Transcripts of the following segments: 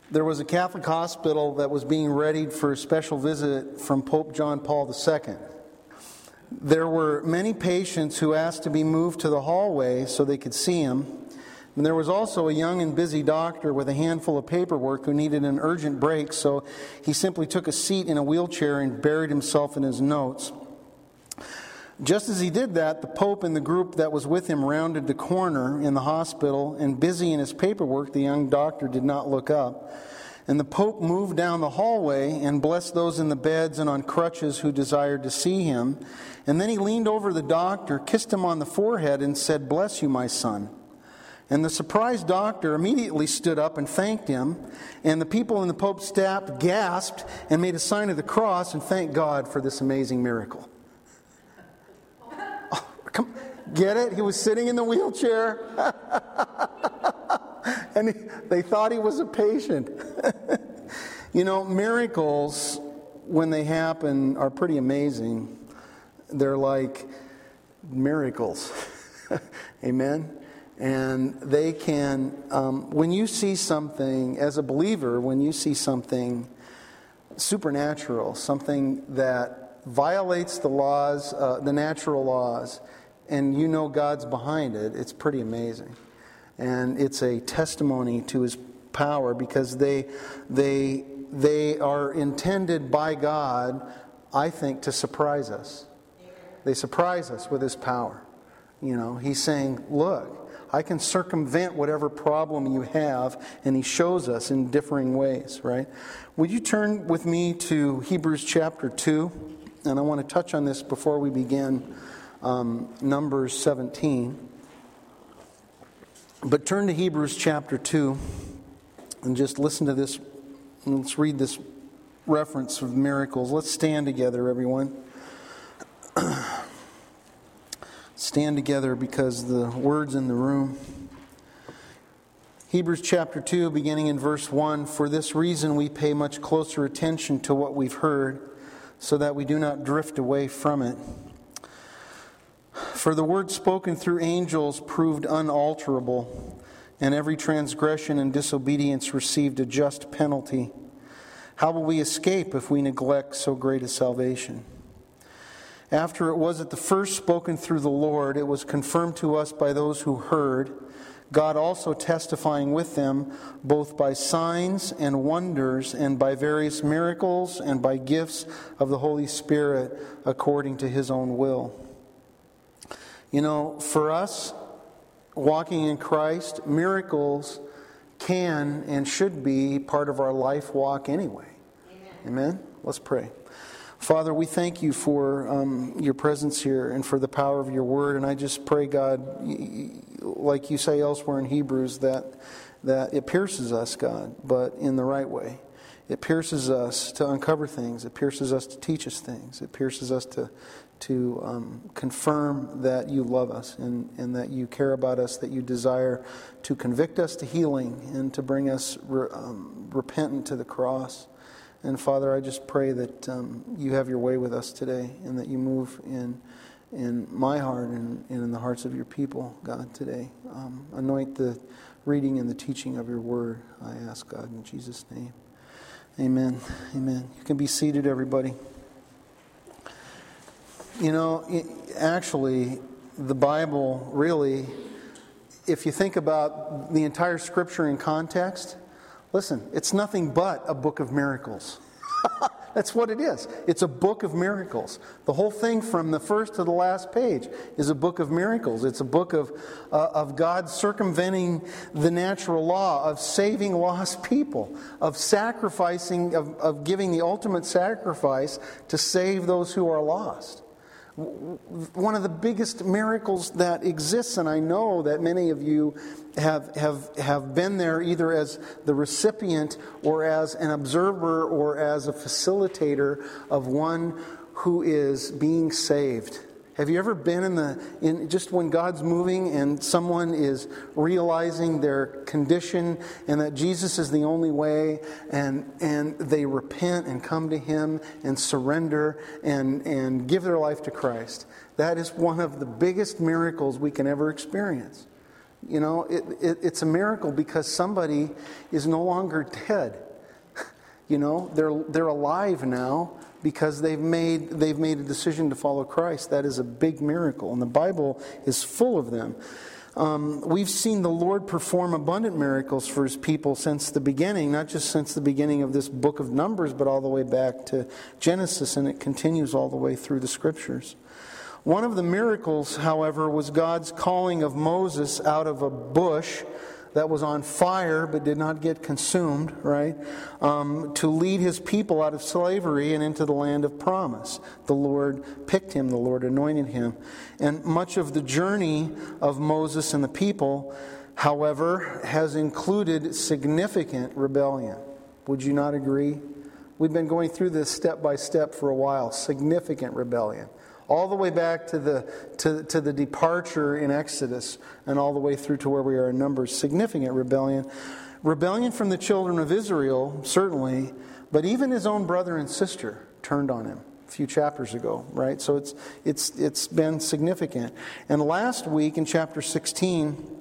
There was a Catholic hospital that was being readied for a special visit from Pope John Paul II. There were many patients who asked to be moved to the hallway so they could see him. And there was also a young and busy doctor with a handful of paperwork who needed an urgent break, so he simply took a seat in a wheelchair and buried himself in his notes. Just as he did that, the Pope and the group that was with him rounded the corner in the hospital, and busy in his paperwork, the young doctor did not look up. And the Pope moved down the hallway and blessed those in the beds and on crutches who desired to see him. And then he leaned over the doctor, kissed him on the forehead, and said, "Bless you, my son." And the surprised doctor immediately stood up and thanked him. And the people in the Pope's staff gasped and made a sign of the cross and thanked God for this amazing miracle. Oh, come, get it? He was sitting in the wheelchair. And they thought he was a patient. You know, miracles, when they happen, are pretty amazing. They're like miracles. Amen? And they can, when you see something, as a believer, when you see something supernatural, something that violates the laws, the natural laws, and you know God's behind it, it's pretty amazing. And it's a testimony to His power, because they are intended by God, I think, to surprise us. They surprise us with His power. You know, He's saying, look, I can circumvent whatever problem you have, and He shows us in differing ways, right? Would you turn with me to Hebrews chapter 2? And I want to touch on this before we begin Numbers 17. But turn to Hebrews chapter 2 and just listen to this. Let's read this reference of miracles. Let's stand together, everyone. Stand together because the word's in the room. Hebrews chapter 2, beginning in verse 1. For this reason we pay much closer attention to what we've heard, so that we do not drift away from it. For the word spoken through angels proved unalterable, and every transgression and disobedience received a just penalty. How will we escape if we neglect so great a salvation? After it was at the first spoken through the Lord, it was confirmed to us by those who heard, God also testifying with them, both by signs and wonders, and by various miracles, and by gifts of the Holy Spirit, according to His own will. You know, for us, walking in Christ, miracles can and should be part of our life walk anyway. Amen? Let's pray. Father, we thank You for Your presence here and for the power of Your word. And I just pray, God, like You say elsewhere in Hebrews, that it pierces us, God, but in the right way. It pierces us to uncover things. It pierces us to teach us things. It pierces us to confirm that You love us and that You care about us, that You desire to convict us to healing and to bring us repentant to the cross. And Father, I just pray that You have Your way with us today, and that You move in my heart and in the hearts of Your people, God, today. Anoint the reading and the teaching of Your word, I ask, God, in Jesus' name. Amen. Amen. You can be seated, everybody. You know, actually, the Bible really, if you think about the entire Scripture in context, listen, it's nothing but a book of miracles. That's what it is. It's a book of miracles. The whole thing from the first to the last page is a book of miracles. It's a book of God circumventing the natural law, of saving lost people, of sacrificing, of giving the ultimate sacrifice to save those who are lost. One of the biggest miracles that exists, and I know that many of you have been there either as the recipient or as an observer or as a facilitator of one who is being saved. Have you ever been in just when God's moving and someone is realizing their condition and that Jesus is the only way, and they repent and come to Him and surrender and give their life to Christ? That is one of the biggest miracles we can ever experience. You know, it's a miracle because somebody is no longer dead. You know, they're alive now because they've made a decision to follow Christ. That is a big miracle, and the Bible is full of them. We've seen the Lord perform abundant miracles for His people since the beginning, not just since the beginning of this book of Numbers, but all the way back to Genesis, and it continues all the way through the Scriptures. One of the miracles, however, was God's calling of Moses out of a bush that was on fire but did not get consumed, right? To lead His people out of slavery and into the land of promise. The Lord picked him, the Lord anointed him. And much of the journey of Moses and the people, however, has included significant rebellion. Would you not agree? We've been going through this step by step for a while. Significant rebellion. All the way back to the departure in Exodus and all the way through to where we are in Numbers. Significant rebellion. Rebellion from the children of Israel, certainly, but even his own brother and sister turned on him a few chapters ago, right? So it's been significant. And last week in chapter 16,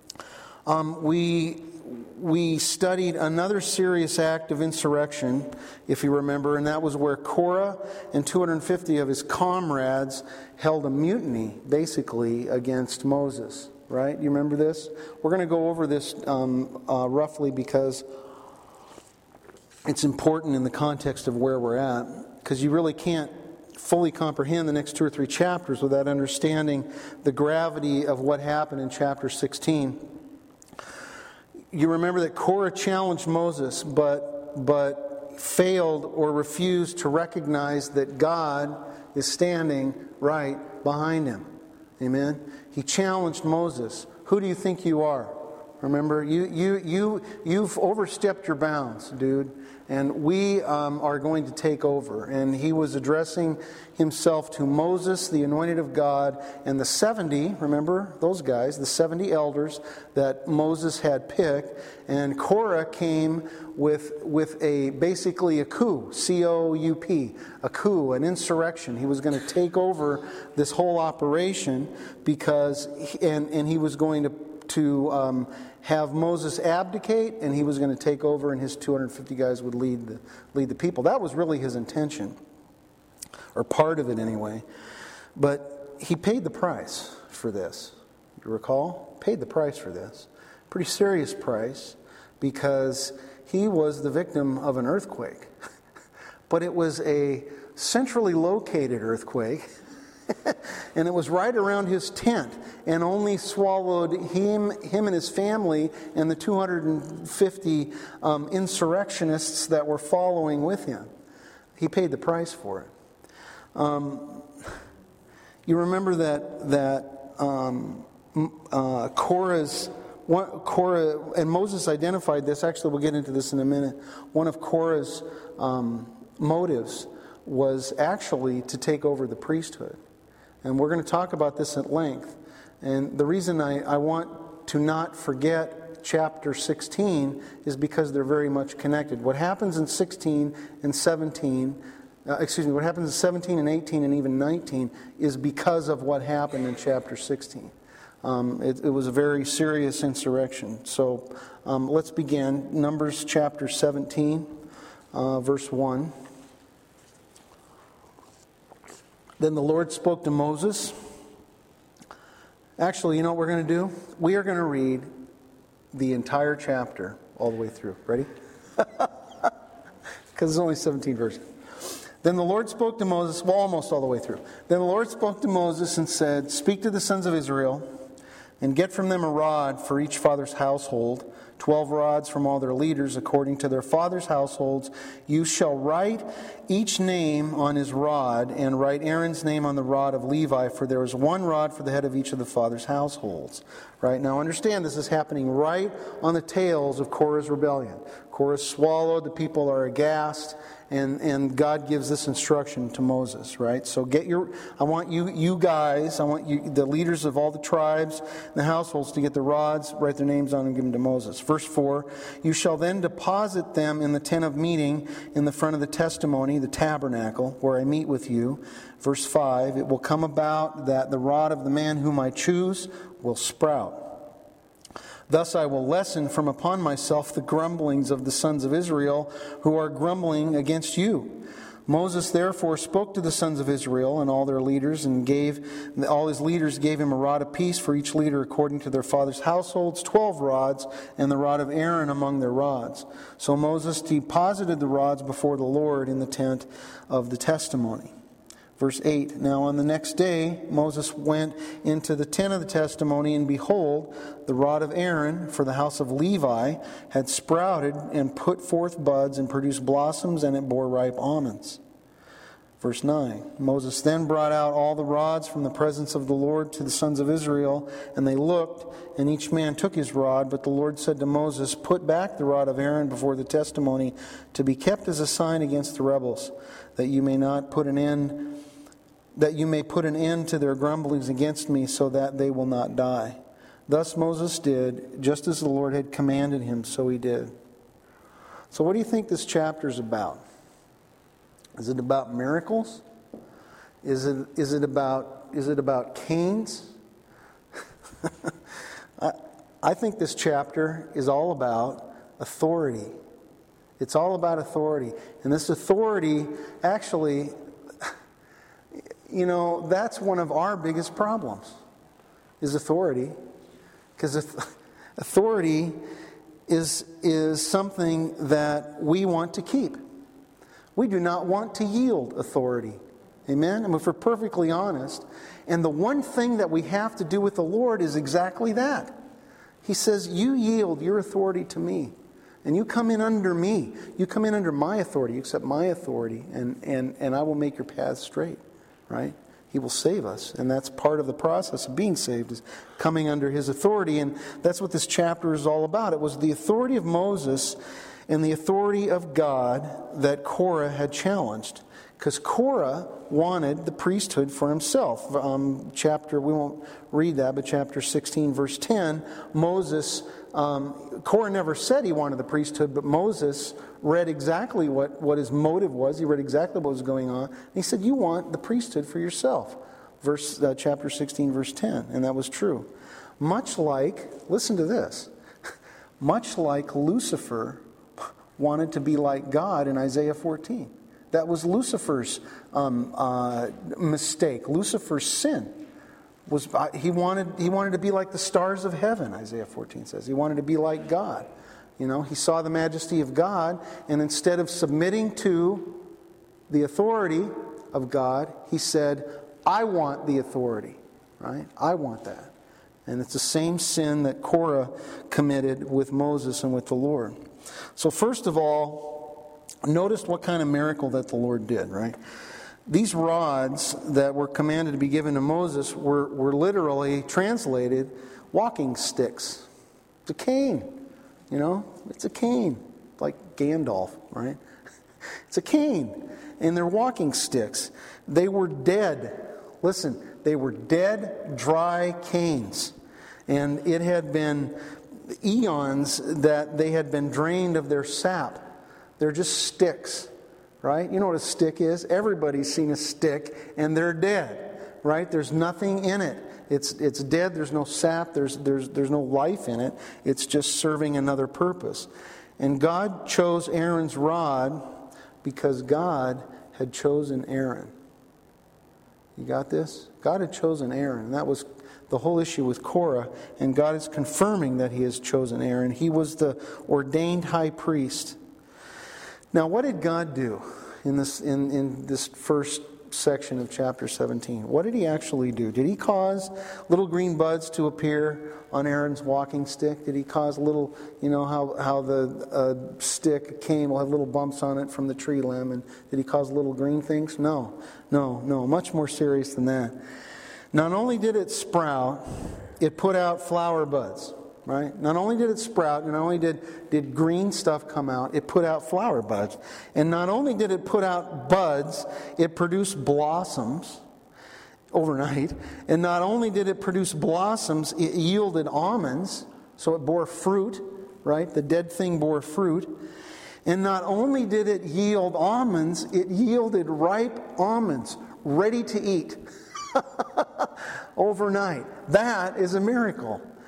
we studied another serious act of insurrection, if you remember, and that was where Korah and 250 of his comrades held a mutiny, basically, against Moses, right? You remember this? We're going to go over this roughly because it's important in the context of where we're at, because you really can't fully comprehend the next 2 or 3 chapters without understanding the gravity of what happened in chapter 16. You remember that Korah challenged Moses, but failed or refused to recognize that God is standing right behind him. Amen? He challenged Moses. Who do you think you are? Remember, you've overstepped your bounds, dude. And we are going to take over. And he was addressing himself to Moses, the anointed of God, and the 70, remember those guys, the 70 elders that Moses had picked. And Korah came with basically a coup, C-O-U-P, a coup, an insurrection. He was going to take over this whole operation because, and he was going to have Moses abdicate, and he was going to take over, and his 250 guys would lead the people. That was really his intention, or part of it anyway. But he paid the price for this. You recall? Paid the price for this. Pretty serious price, because he was the victim of an earthquake. But it was a centrally located earthquake. And it was right around his tent, and only swallowed him and his family and the 250 insurrectionists that were following with him. He paid the price for it. You remember that Korah, and Moses identified this. Actually, we'll get into this in a minute. One of Korah's motives was actually to take over the priesthood. And we're going to talk about this at length. And the reason I want to not forget chapter 16 is because they're very much connected. What happens in 16 and 17, what happens in 17 and 18 and even 19 is because of what happened in chapter 16. It was a very serious insurrection. So let's begin. Numbers chapter 17, verse 1. Then the Lord spoke to Moses. Actually, you know what we're going to do? We are going to read the entire chapter all the way through. Ready? Because it's only 17 verses. Then the Lord spoke to Moses, well, almost all the way through. Then the Lord spoke to Moses and said, "Speak to the sons of Israel, and get from them a rod for each father's household, 12 rods from all their leaders according to their fathers' households. You shall write each name on his rod, and write Aaron's name on the rod of Levi, for there is one rod for the head of each of the fathers' households." Right? Now understand, this is happening right on the tails of Korah's rebellion. Korah swallowed, the people are aghast, and God gives this instruction to Moses, right? So I want you guys, the leaders of all the tribes and the households, to get the rods, write their names on them, and give them to Moses. Verse 4, "You shall then deposit them in the tent of meeting in the front of the testimony, the tabernacle, where I meet with you." Verse 5, "It will come about that the rod of the man whom I choose will sprout." Thus I will lessen from upon myself the grumblings of the sons of Israel who are grumbling against you. Moses therefore spoke to the sons of Israel and all their leaders, and all his leaders gave him a rod apiece for each leader according to their father's households, 12 rods, and the rod of Aaron among their rods. So Moses deposited the rods before the Lord in the tent of the testimony. Verse 8, Now on the next day Moses went into the tent of the testimony, and behold, the rod of Aaron for the house of Levi had sprouted and put forth buds and produced blossoms, and it bore ripe almonds. Verse 9, Moses then brought out all the rods from the presence of the Lord to the sons of Israel, and they looked, and each man took his rod. But the Lord said to Moses, Put back the rod of Aaron before the testimony, to be kept as a sign against the rebels, that you may put an end to their grumblings against me, so that they will not die. Thus Moses did, just as the Lord had commanded him, so he did. So what do you think this chapter is about? Is it about miracles? Is it about canes? I think this chapter is all about authority. It's all about authority. And this authority, actually, that's one of our biggest problems, is authority. Because authority is something that we want to keep. We do not want to yield authority. Amen? And if we're perfectly honest, and the one thing that we have to do with the Lord is exactly that. He says, you yield your authority to me. And you come in under me. You come in under my authority. You accept my authority. And I will make your path straight. Right? He will save us. And that's part of the process of being saved, is coming under His authority. And that's what this chapter is all about. It was the authority of Moses and the authority of God that Korah had challenged. Because Korah wanted the priesthood for himself. We won't read that, but chapter 16, verse 10, Korah never said he wanted the priesthood, but Moses read exactly what his motive was. He read exactly what was going on. And he said, you want the priesthood for yourself. Chapter 16, verse 10. And that was true. Much like, listen to this, much like Lucifer wanted to be like God in Isaiah 14. That was Lucifer's mistake. Lucifer's sin was he wanted to be like the stars of heaven. Isaiah 14 says he wanted to be like God. He saw the majesty of God, and instead of submitting to the authority of God, he said, "I want the authority." Right? I want that, and it's the same sin that Korah committed with Moses and with the Lord. So first of all, notice what kind of miracle that the Lord did, right? These rods that were commanded to be given to Moses were literally translated walking sticks. It's a cane, It's a cane, like Gandalf, right? It's a cane, and they're walking sticks. They were dead. Listen, they were dead, dry canes. And it had been eons that they had been drained of their sap. They're just sticks, right? You know what a stick is? Everybody's seen a stick, and they're dead, right? There's nothing in it. It's dead. There's no sap. There's no life in it. It's just serving another purpose. And God chose Aaron's rod because God had chosen Aaron. You got this? God had chosen Aaron, and that was the whole issue with Korah, and God is confirming that He has chosen Aaron. He was the ordained high priest. Now, what did God do in this first section of chapter 17? What did He actually do? Did He cause little green buds to appear on Aaron's walking stick? Did He cause little, how the stick cane will have little bumps on it from the tree limb? And did He cause little green things? No. Much more serious than that. Not only did it sprout, it put out flower buds, right? Not only did it sprout, not only did green stuff come out, it put out flower buds. And not only did it put out buds, it produced blossoms overnight. And not only did it produce blossoms, it yielded almonds, so it bore fruit, right? The dead thing bore fruit. And not only did it yield almonds, it yielded ripe almonds, ready to eat. Overnight. That is a miracle.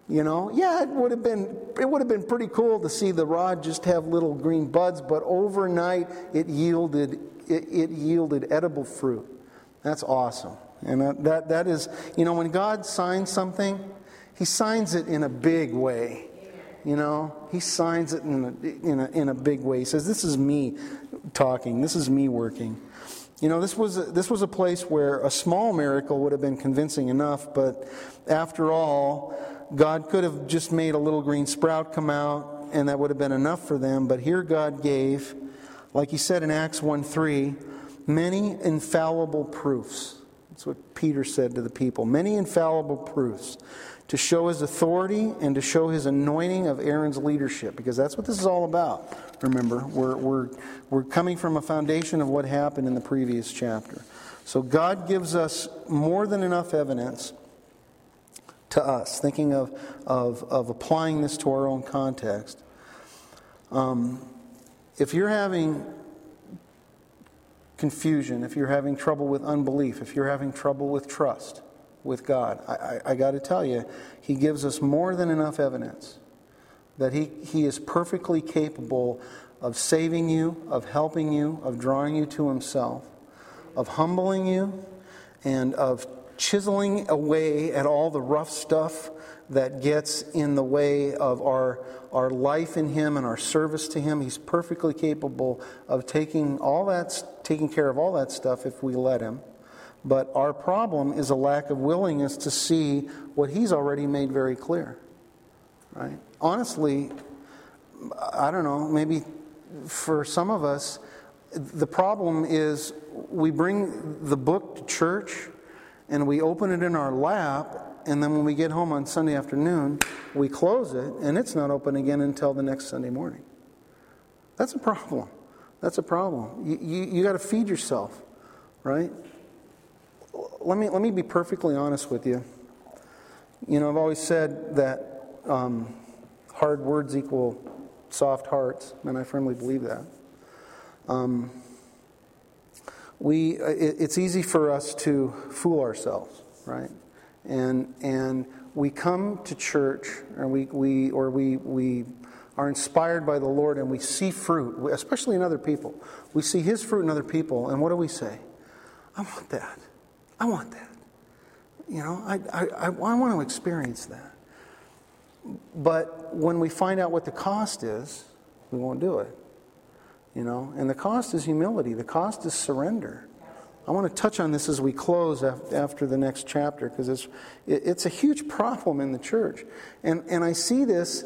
Yeah, it would have been pretty cool to see the rod just have little green buds, but overnight it yielded edible fruit. That's awesome. And that is, when God signs something, He signs it in a big way. He signs it in a big way. He says, "This is me talking. This is me working." This was a place where a small miracle would have been convincing enough, but after all, God could have just made a little green sprout come out, and that would have been enough for them. But here God gave, like He said in Acts 1:3, many infallible proofs. That's what Peter said to the people. Many infallible proofs to show His authority and to show His anointing of Aaron's leadership, because that's what this is all about. Remember, we're coming from a foundation of what happened in the previous chapter. So God gives us more than enough evidence to us, thinking of applying this to our own context. If you're having confusion, if you're having trouble with unbelief, if you're having trouble with trust with God, I got to tell you, He gives us more than enough evidence that He is perfectly capable of saving you, of helping you, of drawing you to Himself, of humbling you, and of chiseling away at all the rough stuff that gets in the way of our life in Him and our service to Him. He's perfectly capable of taking care of all that stuff if we let Him. But our problem is a lack of willingness to see what He's already made very clear. Right? Honestly, I don't know, maybe for some of us, the problem is we bring the book to church and we open it in our lap, and then when we get home on Sunday afternoon, we close it, and it's not open again until the next Sunday morning. That's a problem. That's a problem. You got to feed yourself, right? Let me be perfectly honest with you. I've always said that hard words equal soft hearts, and I firmly believe that. It's easy for us to fool ourselves, right? And we come to church, or we are inspired by the Lord, and we see fruit, especially in other people. We see His fruit in other people, and what do we say? I want that. I want that. I want to experience that. But when we find out what the cost is, we won't do it. And the cost is humility. The cost is surrender. I want to touch on this as we close after the next chapter, because it's a huge problem in the church. And I see this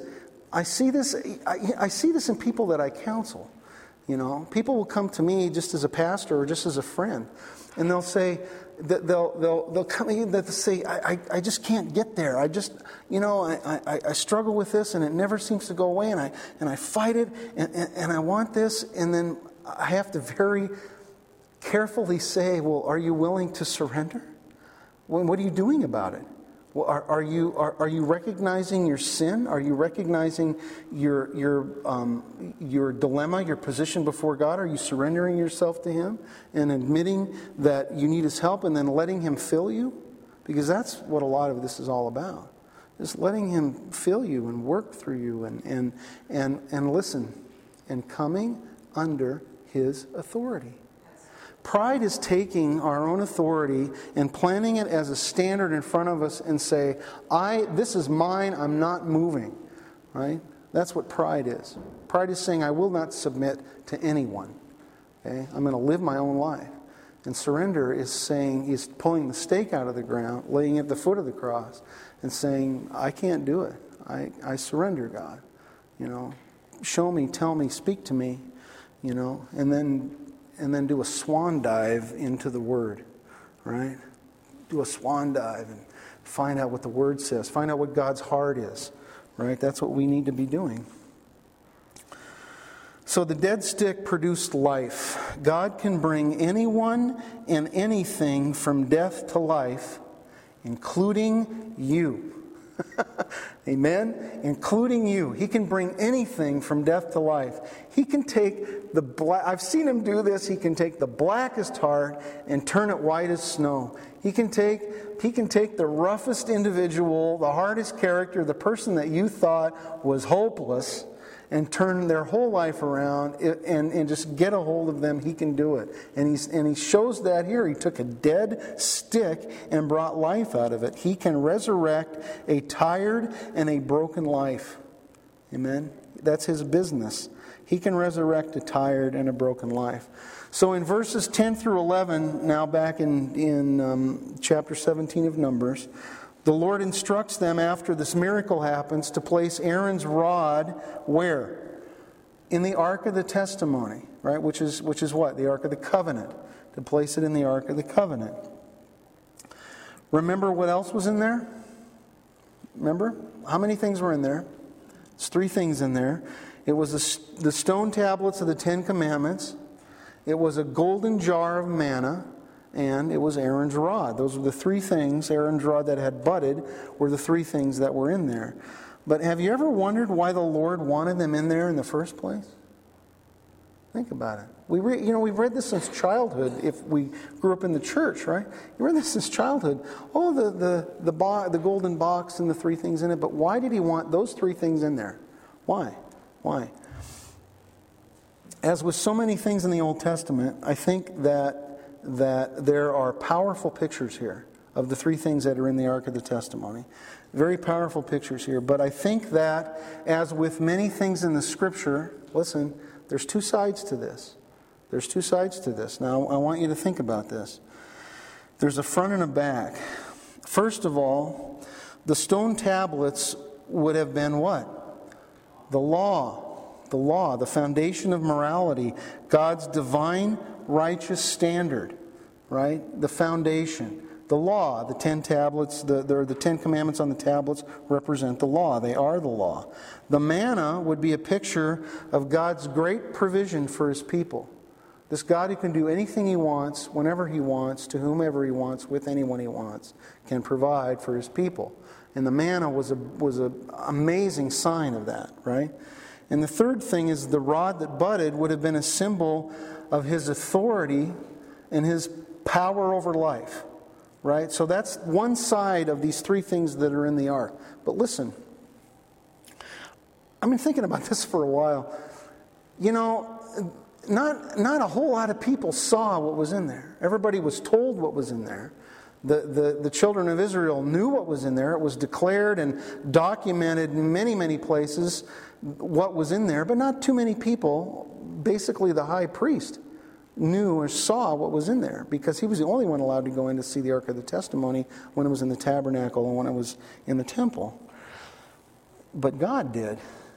in people that I counsel. People will come to me just as a pastor or just as a friend, and they'll say that they'll come in, they'll say, I just can't get there. I just I struggle with this, and it never seems to go away, and I fight it, and I want this, and then I have to very carefully say, well, are you willing to surrender? Well, what are you doing about it? Well, are you recognizing your sin? Are you recognizing your dilemma, your position before God? Are you surrendering yourself to Him and admitting that you need His help, and then letting Him fill you? Because that's what a lot of this is all about. Just letting Him fill you and work through you and listen, and coming under His authority. Pride is taking our own authority and planting it as a standard in front of us and say, this is mine, I'm not moving. Right? That's what pride is. Pride is saying, I will not submit to anyone. Okay? I'm going to live my own life. And surrender is saying, he's pulling the stake out of the ground, laying it at the foot of the cross, and saying, I can't do it. I surrender, God. Show me, tell me, speak to me. And then do a swan dive into the Word, right? Do a swan dive and find out what the Word says. Find out what God's heart is, right? That's what we need to be doing. So the dead stick produced life. God can bring anyone and anything from death to life, including you. Amen? Including you. He can bring anything from death to life. He can take the black, I've seen him do this, he can take the blackest heart and turn it white as snow. He can take the roughest individual, the hardest character, the person that you thought was hopeless, and turn their whole life around and just get a hold of them. He can do it. And he shows that here. He took a dead stick and brought life out of it. He can resurrect a tired and a broken life. Amen? That's his business. He can resurrect a tired and a broken life. So in verses 10 through 11, now back in chapter 17 of Numbers, the Lord instructs them after this miracle happens to place Aaron's rod where? In the Ark of the Testimony, right? Which is what? The Ark of the Covenant. To place it in the Ark of the Covenant. Remember what else was in there? Remember? How many things were in there? There's 3 things in there. It was the stone tablets of the 10 Commandments. It was a golden jar of manna. And it was Aaron's rod. Those were the 3 things. Aaron's rod that had budded were the 3 things that were in there. But have you ever wondered why the Lord wanted them in there in the first place? Think about it. We've read this since childhood. If we grew up in the church, right? You read this since childhood. Oh, the golden box and the 3 things in it. But why did he want those 3 things in there? Why? As with so many things in the Old Testament, I think that there are powerful pictures here of the 3 things that are in the Ark of the Testimony. Very powerful pictures here. But I think that, as with many things in the Scripture, listen, there's 2 sides to this. There's 2 sides to this. Now, I want you to think about this. There's a front and a back. First of all, the stone tablets would have been what? The law. The law, the foundation of morality, God's divine righteous standard, right? The foundation. The law, the 10 tablets, the 10 commandments on the tablets represent the law. They are the law. The manna would be a picture of God's great provision for his people. This God who can do anything he wants, whenever he wants, to whomever he wants, with anyone he wants, can provide for his people. And the manna was an amazing sign of that, right? And the third thing is the rod that budded would have been a symbol of his authority and his power over life. Right? So that's one side of these 3 things that are in the ark. But listen, I've been thinking about this for a while. Not a whole lot of people saw what was in there. Everybody was told what was in there. The children of Israel knew what was in there. It was declared and documented in many, many places what was in there, but not too many people, basically the high priest, knew or saw what was in there, because he was the only one allowed to go in to see the Ark of the Testimony when it was in the tabernacle and when it was in the temple. But God did.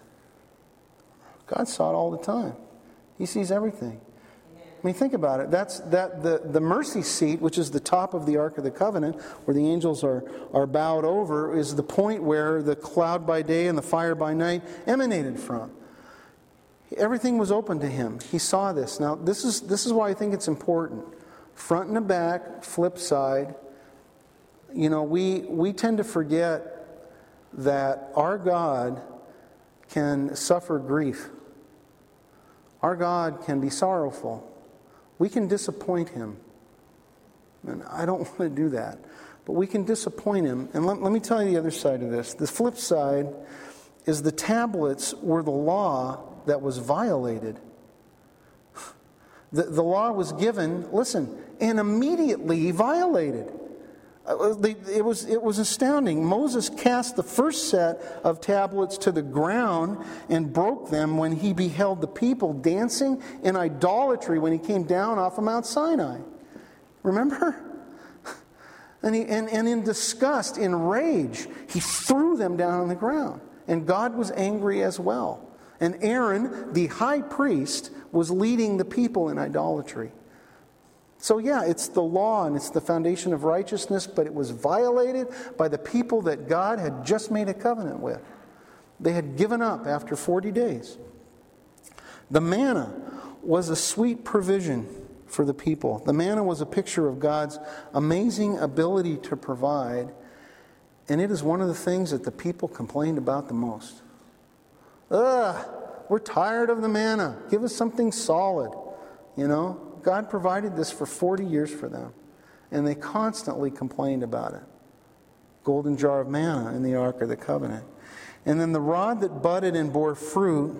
God saw it all the time. He sees everything. I mean, think about it. The mercy seat, which is the top of the Ark of the Covenant, where the angels are bowed over, is the point where the cloud by day and the fire by night emanated from. Everything was open to him. He saw this. Now, this is why I think it's important. Front and the back, flip side. We tend to forget that our God can suffer grief. Our God can be sorrowful. We can disappoint him. And I don't want to do that. But we can disappoint him. And let me tell you the other side of this. The flip side is the tablets were the law that was violated. The law was given, listen, and immediately violated. It was astounding. Moses cast the first set of tablets to the ground and broke them when he beheld the people dancing in idolatry when he came down off of Mount Sinai. Remember? And in disgust, in rage, he threw them down on the ground. And God was angry as well. And Aaron, the high priest, was leading the people in idolatry. So yeah, it's the law and it's the foundation of righteousness, but it was violated by the people that God had just made a covenant with. They had given up after 40 days. The manna was a sweet provision for the people. The manna was a picture of God's amazing ability to provide. And it is one of the things that the people complained about the most. We're tired of the manna. Give us something solid. God provided this for 40 years for them. And they constantly complained about it. Golden jar of manna in the Ark of the Covenant. And then the rod that budded and bore fruit,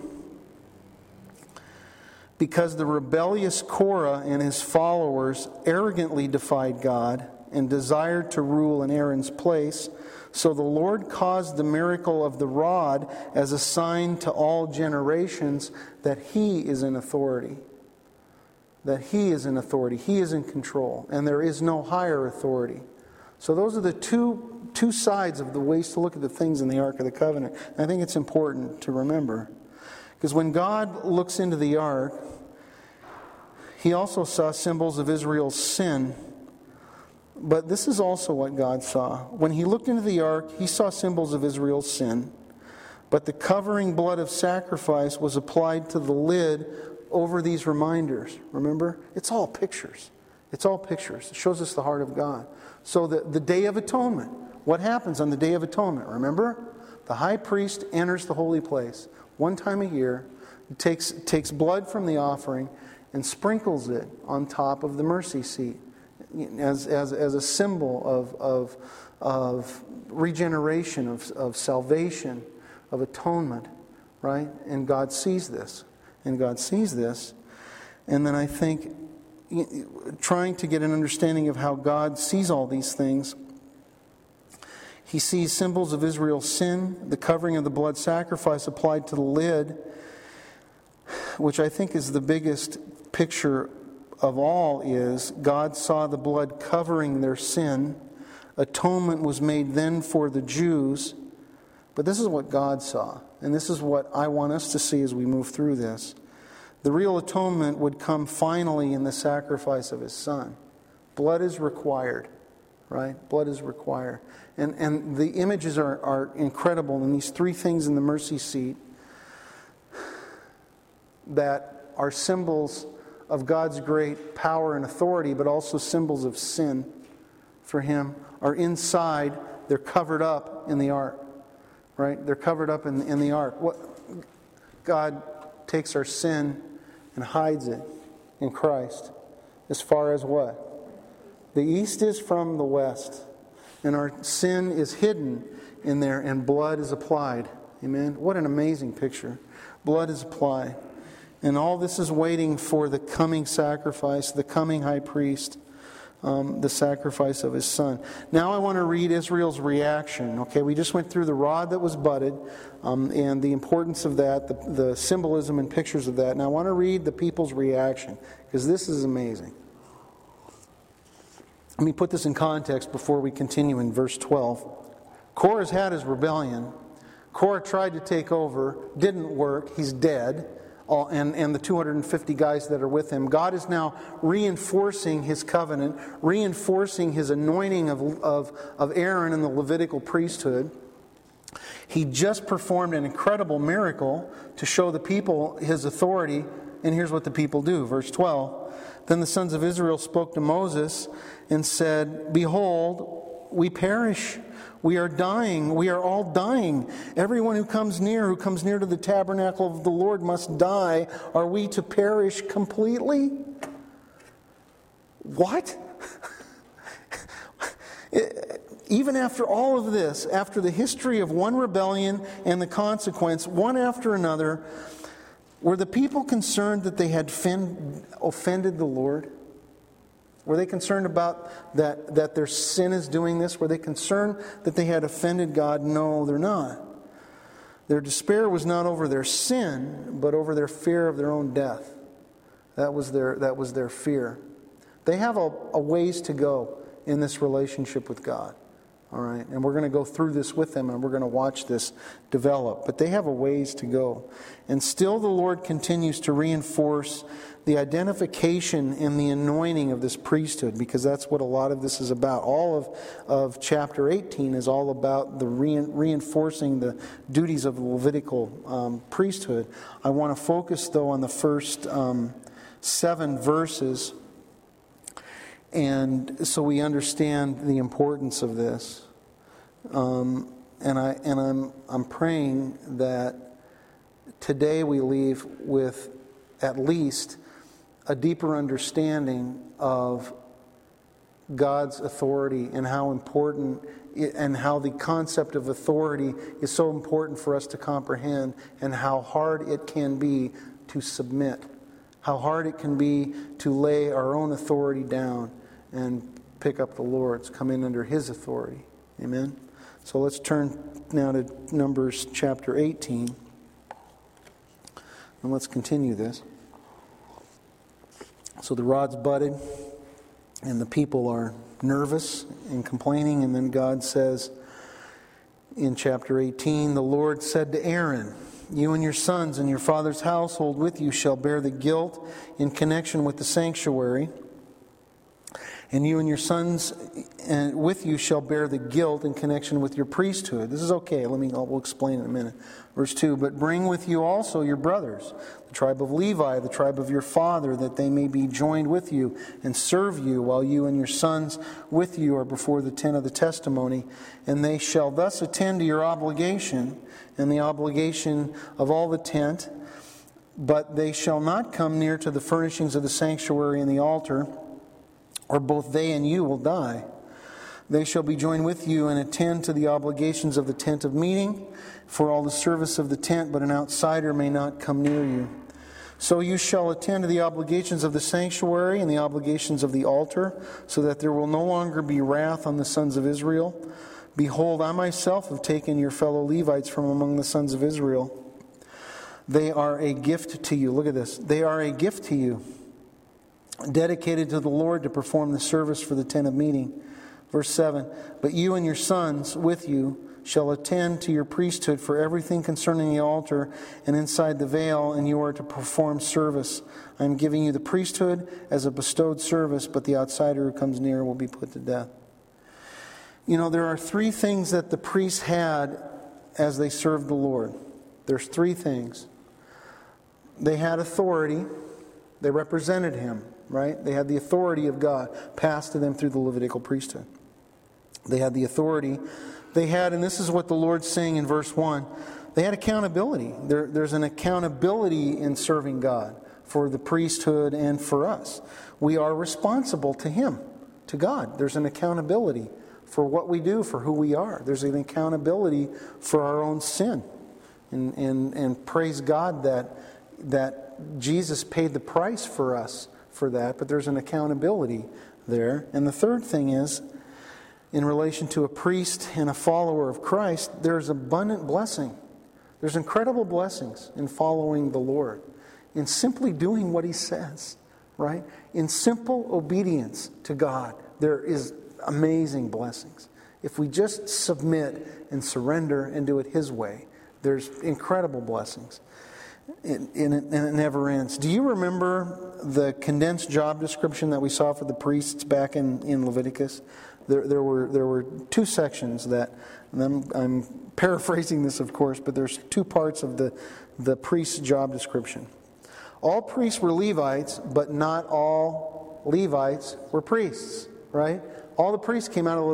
because the rebellious Korah and his followers arrogantly defied God and desired to rule in Aaron's place. So the Lord caused the miracle of the rod as a sign to all generations that He is in authority. That He is in authority. He is in control. And there is no higher authority. So those are the two sides of the ways to look at the things in the Ark of the Covenant. And I think it's important to remember. Because when God looks into the Ark, He also saw symbols of Israel's sin. But this is also what God saw. When He looked into the Ark, He saw symbols of Israel's sin. But the covering blood of sacrifice was applied to the lid over these reminders. Remember? It's all pictures. It's all pictures. It shows us the heart of God. So the Day of Atonement. What happens on the Day of Atonement? Remember? The high priest enters the holy place one time a year, takes blood from the offering and sprinkles it on top of the mercy seat as a symbol of regeneration, of salvation, of atonement, right? And God sees this. And then I think trying to get an understanding of how God sees all these things, He sees symbols of Israel's sin, the covering of the blood sacrifice applied to the lid, which I think is the biggest picture of all, is God saw the blood covering their sin. Atonement was made then for the Jews. But this is what God saw. And this is what I want us to see as we move through this. The real atonement would come finally in the sacrifice of His Son. Blood is required, right? Blood is required. And the images are incredible. And these three things in the mercy seat that are symbols of God's great power and authority, but also symbols of sin for Him, are inside. They're covered up in the ark, right? They're covered up in the ark. God takes our sin and hides it in Christ. As far as what? The east is from the west. And our sin is hidden in there, and blood is applied. Amen? What an amazing picture. Blood is applied. And all this is waiting for the coming sacrifice, the coming high priest, the sacrifice of His Son. Now I want to read Israel's reaction. Okay, we just went through the rod that was budded and the importance of that, the symbolism and pictures of that. Now I want to read the people's reaction, because this is amazing. Let me put this in context before we continue in verse 12. Korah's had his rebellion. Korah tried to take over, didn't work, he's dead. And the 250 guys that are with him. God is now reinforcing His covenant, reinforcing His anointing of Aaron in the Levitical priesthood. He just performed an incredible miracle to show the people His authority. And here's what the people do. Verse 12. Then the sons of Israel spoke to Moses and said, "Behold, we perish. We are dying. We are all dying. Everyone who comes near to the tabernacle of the Lord must die. Are we to perish completely?" What? Even after all of this, after the history of one rebellion and the consequence, one after another, were the people concerned that they had offended the Lord? Were they concerned about that their sin is doing this? Were they concerned that they had offended God? No, they're not. Their despair was not over their sin, but over their fear of their own death. That was their fear. They have a ways to go in this relationship with God. All right, and we're going to go through this with them, and we're going to watch this develop. But they have a ways to go. And still the Lord continues to reinforce the identification and the anointing of this priesthood, because that's what a lot of this is about. All of chapter 18 is all about the reinforcing the duties of the Levitical priesthood. I want to focus, though, on the first 7 verses, and so we understand the importance of this. And I'm praying that today we leave with at least a deeper understanding of God's authority and how important and how the concept of authority is so important for us to comprehend, and how hard it can be to submit, how hard it can be to lay our own authority down and pick up the Lord's, come in under His authority. Amen? So let's turn now to Numbers chapter 18, and let's continue this. So the rod's butted, and the people are nervous and complaining, and then God says in chapter 18, the Lord said to Aaron, "You and your sons and your father's household with you shall bear the guilt in connection with the sanctuary, and you and your sons with you shall bear the guilt in connection with your priesthood." This is okay. We'll explain in a minute. Verse 2, "But bring with you also your brothers, the tribe of Levi, the tribe of your father, that they may be joined with you and serve you, while you and your sons with you are before the tent of the testimony. And they shall thus attend to your obligation and the obligation of all the tent. But they shall not come near to the furnishings of the sanctuary and the altar, or both they and you will die. They shall be joined with you and attend to the obligations of the tent of meeting for all the service of the tent, but an outsider may not come near you. So you shall attend to the obligations of the sanctuary and the obligations of the altar, so that there will no longer be wrath on the sons of Israel. Behold, I myself have taken your fellow Levites from among the sons of Israel. They are a gift to you." Look at this. "They are a gift to you, dedicated to the Lord to perform the service for the tent of meeting." Verse 7, "But you and your sons with you shall attend to your priesthood for everything concerning the altar and inside the veil, and you are to perform service. I am giving you the priesthood as a bestowed service, but the outsider who comes near will be put to death." You know, there are three things that the priests had as they served the Lord. There's three things. They had authority. They represented Him, right? They had the authority of God passed to them through the Levitical priesthood. They had the authority. They had, and this is what the Lord's saying in verse 1, they had accountability. There's an accountability in serving God for the priesthood and for us. We are responsible to Him, to God. There's an accountability for what we do, for who we are. There's an accountability for our own sin. And praise God that Jesus paid the price for us for that, but there's an accountability there. And the third thing is, in relation to a priest and a follower of Christ, there's abundant blessing. There's incredible blessings in following the Lord, in simply doing what He says, right? In simple obedience to God, there is amazing blessings. If we just submit and surrender and do it His way, there's incredible blessings. And it never ends. Do you remember the condensed job description that we saw for the priests back in Leviticus? There were two sections that, and I'm paraphrasing this, of course, but there's two parts of the priest's job description. All priests were Levites, but not all Levites were priests, right? All the priests came out of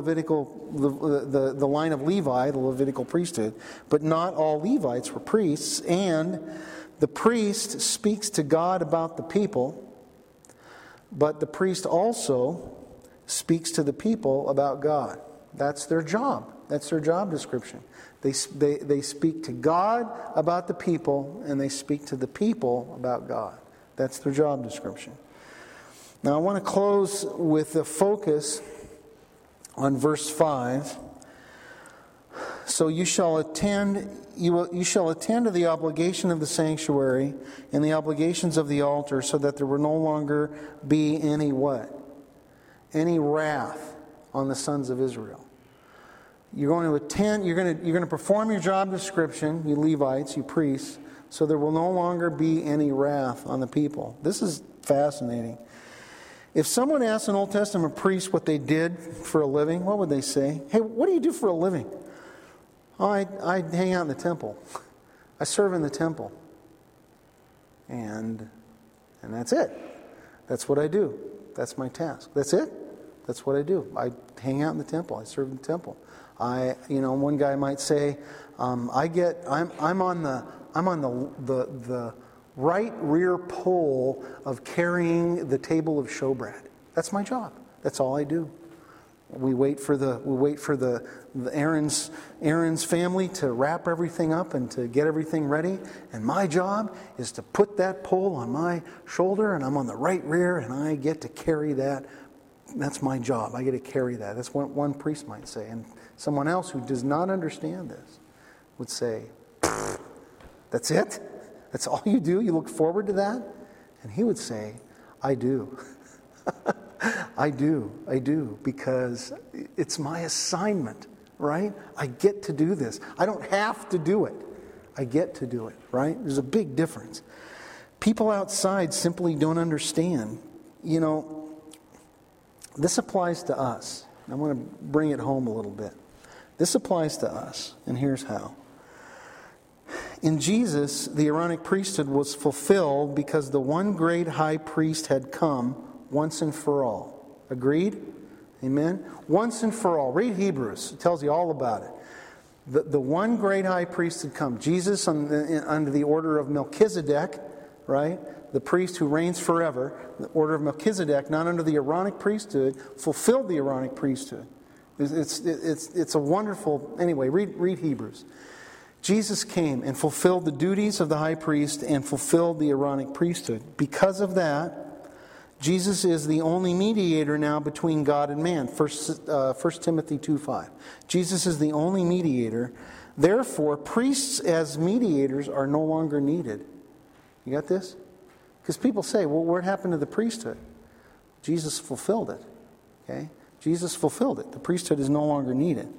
the line of Levi, the Levitical priesthood, but not all Levites were priests. And the priest speaks to God about the people, but the priest also speaks to the people about God. That's their job. That's their job description. They speak to God about the people, and they speak to the people about God. That's their job description. Now I want to close with a focus on verse 5. So you shall attend to the obligation of the sanctuary and the obligations of the altar, so that there will no longer be any what? Any wrath on the sons of Israel. You're going to attend, you're going to perform your job description, you Levites, you priests, so there will no longer be any wrath on the people. This is fascinating. If someone asked an Old Testament priest what they did for a living, what would they say? Hey, what do you do for a living? Oh, I hang out in the temple. I serve in the temple. And that's it. That's what I do. That's my task. That's it. That's what I do. I hang out in the temple. I serve in the temple. One guy might say, I'm on the right rear pole of carrying the table of showbread. That's my job. That's all I do. We wait for the Aaron's family to wrap everything up and to get everything ready. And my job is to put that pole on my shoulder, and I'm on the right rear, and I get to carry that. That's my job. I get to carry that. That's what one priest might say. And someone else who does not understand this would say, "That's it? That's all you do? You look forward to that?" And he would say, "I do." I do, because it's my assignment, right? I get to do this. I don't have to do it. I get to do it, right? There's a big difference. People outside simply don't understand. This applies to us. I want to bring it home a little bit. This applies to us, and here's how. In Jesus, the Aaronic priesthood was fulfilled because the one great high priest had come once and for all. Agreed? Amen? Once and for all. Read Hebrews. It tells you all about it. The one great high priest had come. Jesus under the order of Melchizedek, right? The priest who reigns forever. The order of Melchizedek, not under the Aaronic priesthood, fulfilled the Aaronic priesthood. It's a wonderful... Anyway, read Hebrews. Jesus came and fulfilled the duties of the high priest and fulfilled the Aaronic priesthood. Because of that, Jesus is the only mediator now between God and man. 1 Timothy 2:5. Jesus is the only mediator. Therefore, priests as mediators are no longer needed. You got this? Because people say, well, what happened to the priesthood? Jesus fulfilled it. Okay? Jesus fulfilled it. The priesthood is no longer needed.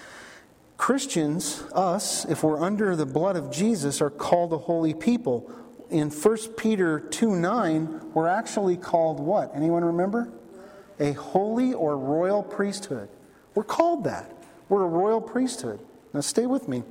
Christians, us, if we're under the blood of Jesus, are called a holy people. In 1 Peter 2:9, we're actually called what? Anyone remember? A holy or royal priesthood. We're called that. We're a royal priesthood. Now stay with me.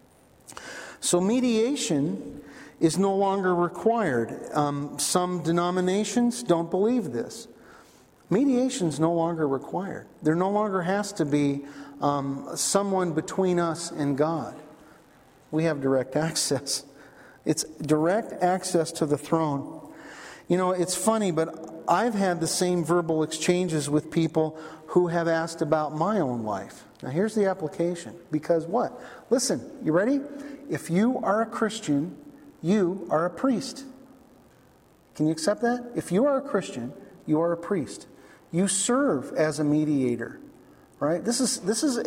So mediation is no longer required. Some denominations don't believe this. Mediation is no longer required. There no longer has to be someone between us and God. We have direct access. It's direct access to the throne. It's funny, but I've had the same verbal exchanges with people who have asked about my own life. Now here's the application. Because what? Listen, you ready? If you are a Christian, you are a priest. Can you accept that? If you are a Christian, you are a priest. You serve as a mediator. Right? This is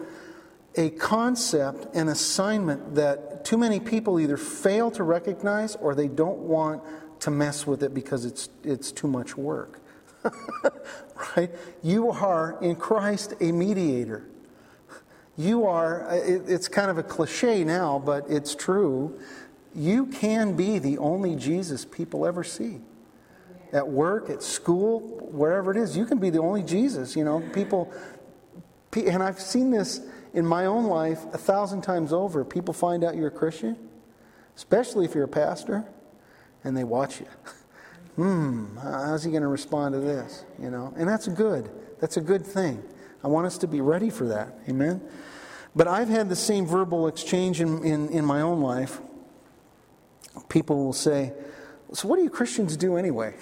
a concept, an assignment that too many people either fail to recognize or they don't want to mess with it because it's too much work. Right? You are in Christ a mediator. You are, it's kind of a cliche now, but it's true. You can be the only Jesus people ever see. At work, at school, wherever it is, you can be the only Jesus. People, and I've seen this in my own life 1,000 times over. People find out you're a Christian, especially if you're a pastor, and they watch you. How's he going to respond to this? And that's good. That's a good thing. I want us to be ready for that. Amen? But I've had the same verbal exchange in my own life. People will say, so what do you Christians do anyway?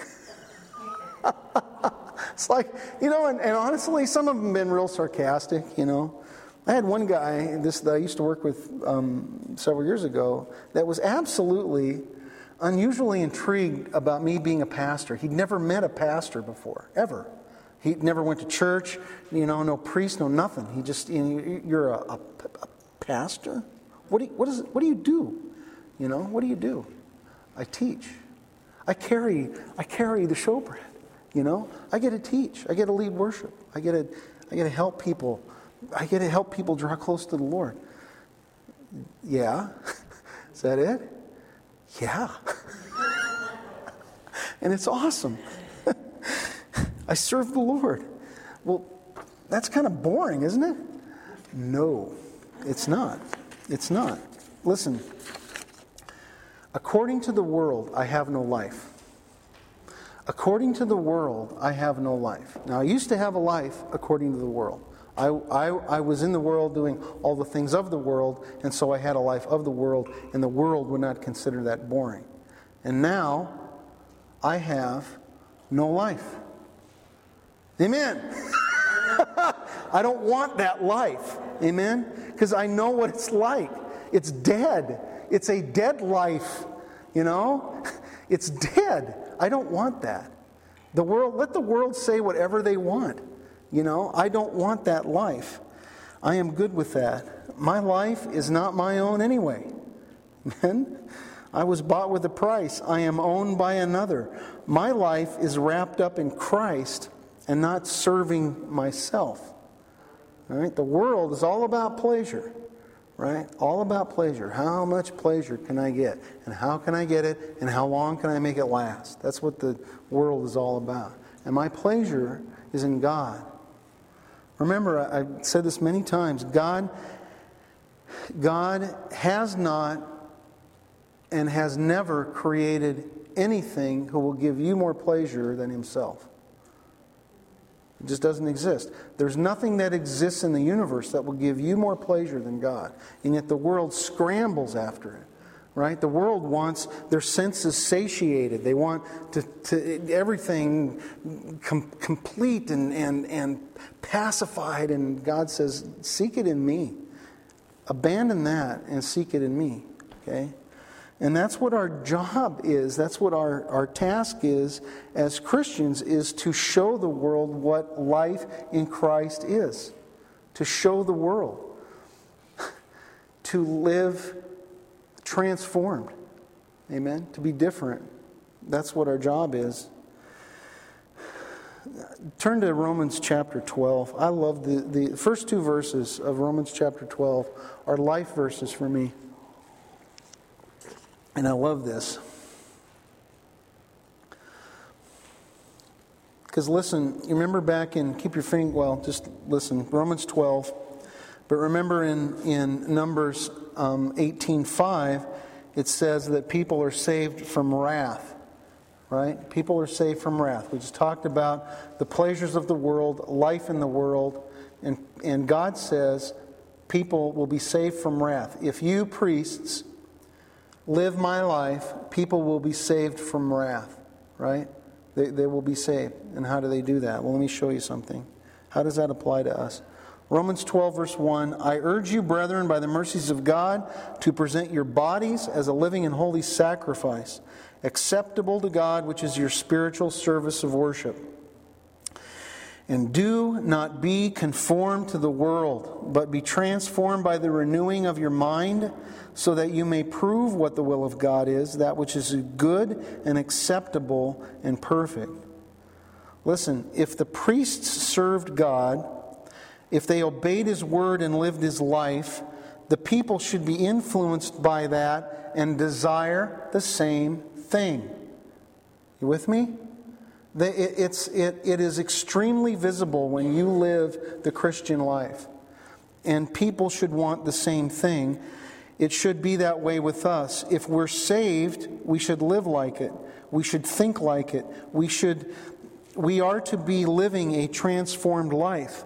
It's like, and honestly, some of them have been real sarcastic, I had one guy that I used to work with several years ago that was absolutely unusually intrigued about me being a pastor. He'd never met a pastor before, ever. He never went to church, no priest, no nothing. He just, you're a pastor? What do you do? What do you do? I teach. I carry the showbread. I get to teach. I get to lead worship. I get to help people. I get to help people draw close to the Lord. Yeah? Is that it? Yeah. And it's awesome. I serve the Lord. Well, that's kind of boring, isn't it? No, it's not. It's not. Listen. According to the world, I have no life. According to the world, I have no life. Now, I used to have a life according to the world. I was in the world doing all the things of the world, and so I had a life of the world, and the world would not consider that boring. And now, I have no life. Amen. I don't want that life. Amen? Because I know what it's like. It's dead. It's a dead life. You know? It's dead. I don't want that. The world, let the world say whatever they want. You know? I don't want that life. I am good with that. My life is not my own anyway. Amen? I was bought with a price. I am owned by another. My life is wrapped up in Christ and not serving myself. All right? The world is all about pleasure. Right? All about pleasure. How much pleasure can I get? And how can I get it? And how long can I make it last? That's what the world is all about. And my pleasure is in God. Remember, I've said this many times. God has not and has never created anything who will give you more pleasure than Himself. It just doesn't exist. There's nothing that exists in the universe that will give you more pleasure than God. And yet the world scrambles after it. Right? The world wants their senses satiated. They want to everything complete and pacified. And God says, seek it in me. Abandon that and seek it in me. Okay? And that's what our job is. That's what our task is as Christians, is to show the world what life in Christ is. To show the world. To live transformed. Amen? To be different. That's what our job is. Turn to Romans chapter 12. I love the first two verses of Romans chapter 12 are life verses for me. And I love this. Because listen, you remember back in, keep your finger, well, just listen, Romans 12. But remember in Numbers 18:5, it says that people are saved from wrath. Right? People are saved from wrath. We just talked about the pleasures of the world, life in the world. And God says people will be saved from wrath. If you priests live my life, people will be saved from wrath, right? They will be saved. And how do they do that? Well, let me show you something. How does that apply to us? Romans 12, verse 1, I urge you, brethren, by the mercies of God, to present your bodies as a living and holy sacrifice, acceptable to God, which is your spiritual service of worship. And do not be conformed to the world, but be transformed by the renewing of your mind, so that you may prove what the will of God is, that which is good and acceptable and perfect. Listen, if the priests served God, if they obeyed His word and lived His life, the people should be influenced by that and desire the same thing. You with me? It is extremely visible when you live the Christian life. And people should want the same thing. It should be that way with us. If we're saved, we should live like it. We should think like it. We are to be living a transformed life.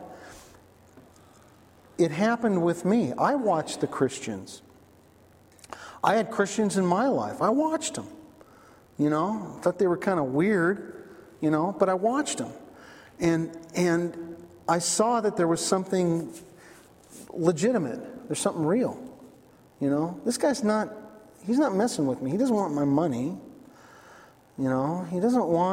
It happened with me. I watched the Christians. I had Christians in my life. I watched them. You know, thought they were kind of weird, you know, but I watched them. And I saw that there was something legitimate. There's something real. You know, this guy's he's not messing with me. He doesn't want my money. You know, he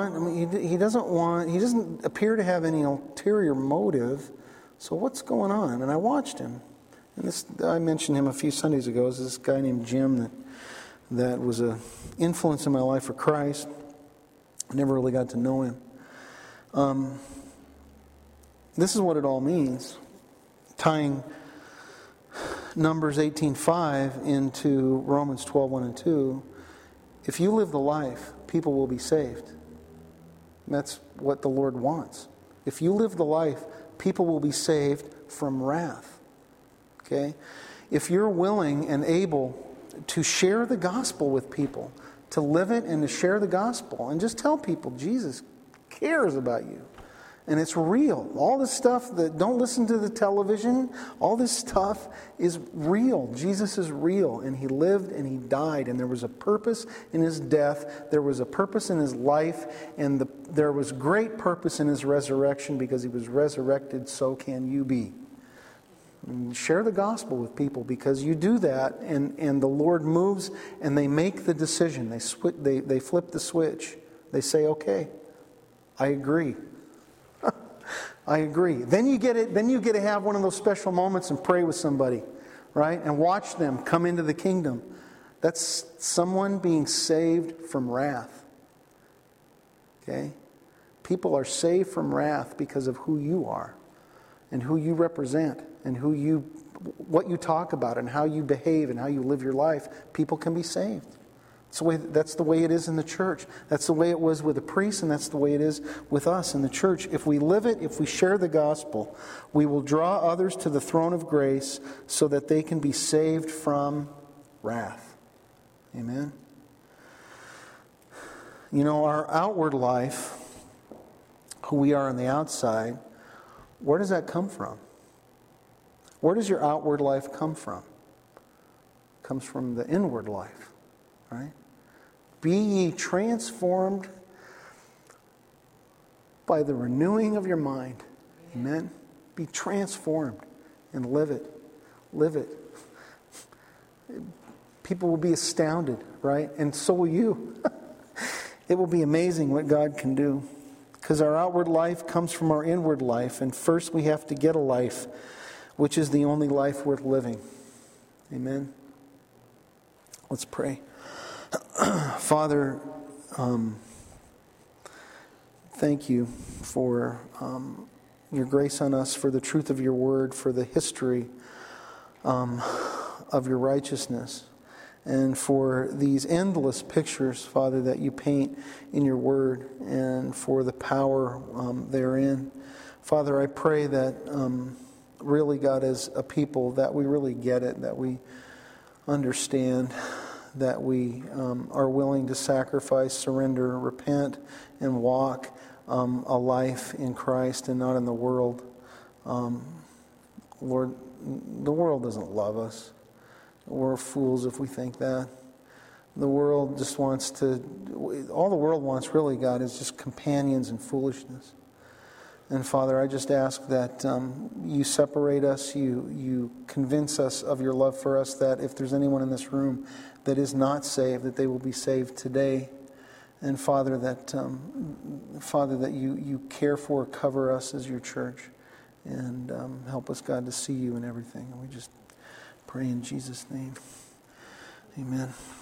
doesn't appear to have any ulterior motive. So what's going on? And I watched him. And I mentioned him a few Sundays ago. There's this guy named Jim that was an influence in my life for Christ. I never really got to know him. This is what it all means. Tying Numbers 18:5 into Romans 12:1 and 2. If you live the life, people will be saved. That's what the Lord wants. If you live the life, people will be saved from wrath. Okay? If you're willing and able to share the gospel with people, to live it and to share the gospel, and just tell people Jesus cares about you. And it's real. All this stuff don't listen to the television. All this stuff is real. Jesus is real. And He lived and He died. And there was a purpose in His death. There was a purpose in His life. And there was great purpose in His resurrection, because He was resurrected, so can you be. And share the gospel with people, because you do that and the Lord moves and they make the decision. They flip the switch. They say, okay, I agree. I agree. Then you get to have one of those special moments and pray with somebody, right? And watch them come into the kingdom. That's someone being saved from wrath. Okay? People are saved from wrath because of who you are and who you represent and what you talk about and how you behave and how you live your life. People can be saved. That's the way it is in the church. That's the way it was with the priests, and that's the way it is with us in the church. If we live it, if we share the gospel, we will draw others to the throne of grace so that they can be saved from wrath. Amen? You know, our outward life, who we are on the outside, where does that come from? Where does your outward life come from? It comes from the inward life, right? Be ye transformed by the renewing of your mind. Amen? Be transformed and live it. Live it. People will be astounded, right? And so will you. It will be amazing what God can do. Because our outward life comes from our inward life. And first we have to get a life, which is the only life worth living. Amen? Let's pray. Father, thank you for your grace on us, for the truth of your word, for the history of your righteousness, and for these endless pictures, Father, that you paint in your word, and for the power therein. Father, I pray that really, God, as a people, that we really get it, that we understand, that we are willing to sacrifice, surrender, repent, and walk a life in Christ and not in the world. Lord, the world doesn't love us. We're fools if we think that. The world just wants to, all the world wants really, God, is just companions in foolishness. And Father, I just ask that you separate us, you convince us of your love for us, that if there's anyone in this room that is not saved, that they will be saved today. And Father, that you care for, cover us as your church, and help us, God, to see you in everything. And we just pray in Jesus' name. Amen.